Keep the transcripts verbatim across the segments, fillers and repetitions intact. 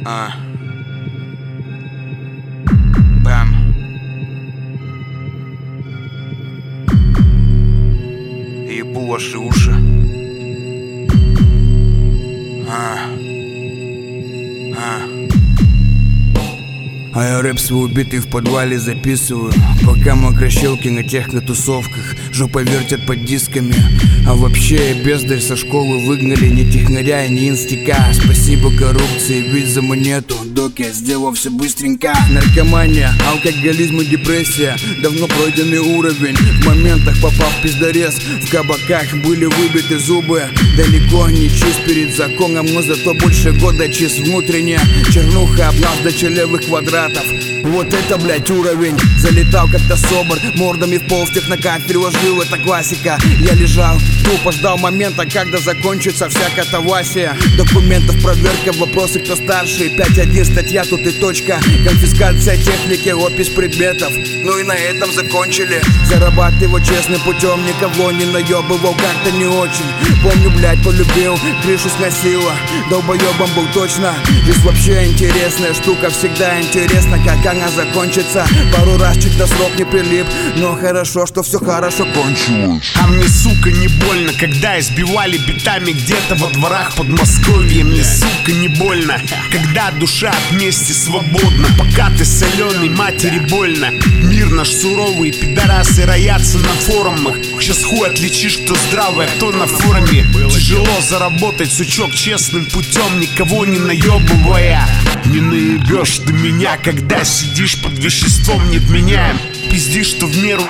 А. Бэм. Ебу ваши уши. А. А. А я рэп свой убитый в подвале записываю, пока мокрощелки на техно-тусовках жопа вертят под дисками. А вообще я бездарь со школы выгнали, ни технаря, ни инстика. Спасибо коррупции, ведь за монету док я сделал все быстренько. Наркомания, алкоголизм и депрессия давно пройденный уровень. В моментах попав в пиздорез, в кабаках были выбиты зубы. Далеко не чист перед законом, но зато больше года чист внутренне. Чернуха об нас до челевых квадратов. Вот это, блять, уровень. Залетал как-то собор, мордами в пол в технокат переложил, это классика. Я лежал, тупо ждал момента, когда закончится вся катавасия. Документов проверка, вопросы, кто старше. пять один статья, тут и точка. Конфискация техники, опись предметов. Ну и на этом закончили. Зарабатывал честным путем, никого не наебывал, как-то не очень. Помню, блять, полюбил, крышу сносила. Долбоебом был точно. Жизнь вообще интересная штука, всегда интересно, как она закончится. Пару раз чуть до срок не прилип, но хорошо, что все хорошо кончилось. А мне, сука, не больно, когда избивали битами где-то во дворах Подмосковья. Мне, сука, не больно, когда душа от мести свободна. Пока ты соленый, матери больно. Мир наш суровый, пидорасы роятся на форумах. Сейчас хуй отличишь, кто здравый, а кто на форуме. Тяжело заработать, сучок, честным путем, никого не наебывая. Не наебешь ты меня, когда сидишь под веществом, нет, меняем. Пиздишь, что в меру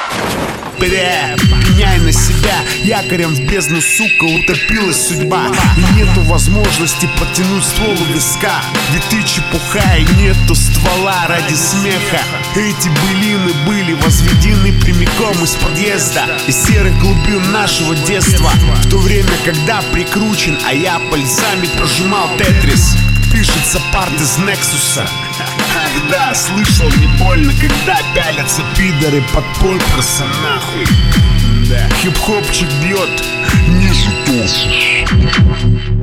Бля, пеняй на себя, якорем в бездну, сука, утопилась судьба. И нету возможности протянуть ствол у виска, ведь ты чепуха и нету ствола ради смеха. Эти былины были возведены прямиком из подъезда, из серых глубин нашего детства. В то время, когда прикручен, а я пальцами прожимал тетрис. Пишется парт из Нексуса. Да, слышал, не больно, когда пялятся пидоры под польпроса, нахуй. Да, хип-хопчик бьет ниже толще.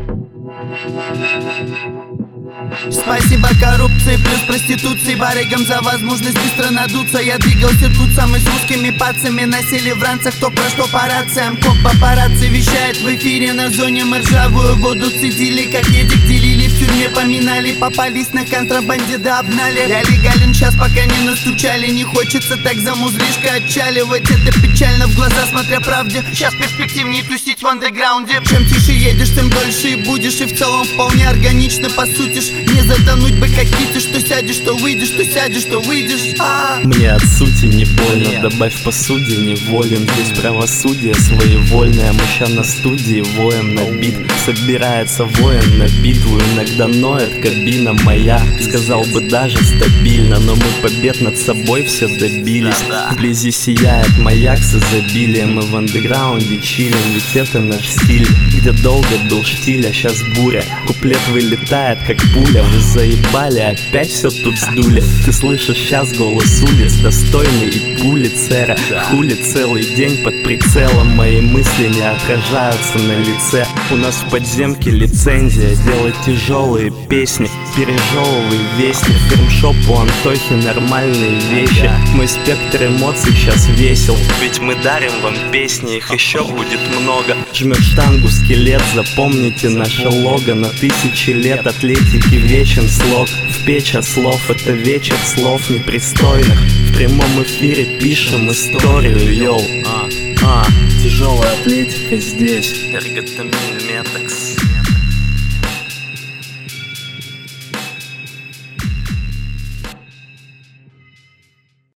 Спасибо коррупции плюс проституции, барыгам за возможность быстро надуться. Я двигался тут самый с русскими пацами, носили в ранцах кто про что по рациям. Коп папарацци вещает в эфире на зоне, мы ржавую воду цедили, как едик делили, в тюрьме поминали. Попались на контрабанде, да обнали. Я легален сейчас, пока не настучали, не хочется так за музлишко отчаливать. Это печально в глаза, смотря правде. Сейчас перспективнее тусить в андеграунде. Чем тише едешь, тем дольше и будешь, и в целом вполне органично посутишь. Не затонуть бы как кити, что сядешь, что выйдешь, что сядешь, что выйдешь. А-а-а. Мне от сути не больно, добавь посуде, неволен. Здесь правосудие своевольное, мы ща на студии воем на бит. Собирается воин на битву, иногда ноет кабина моя. Сказал бы даже стабильно, но мы побед над собой все добились. Вблизи сияет маяк с изобилием, мы в андеграунде чилим, ведь это наш стиль. Где долго был штиль, а щас буря, куплет вылетает как пуля. Вы заебали, опять все тут сдули. Ты слышишь сейчас голос улиц, достойный и пули цера. Хули целый день под прицелом, мои мысли не отражаются на лице. У нас в подземке лицензия делать тяжелые песни. Пережевывай вестник, фирмшоп у Антохи нормальные вещи. Мой спектр эмоций сейчас весел, ведь мы дарим вам песни, их еще будет много. Жмет штангу скелет, запомните наше лого. На тысячи лет атлетики вечен слог. В печь от слов, это вечер слов непристойных. В прямом эфире пишем историю, йоу. А, а, тяжелая атлетика здесь. Эрготамин метакс.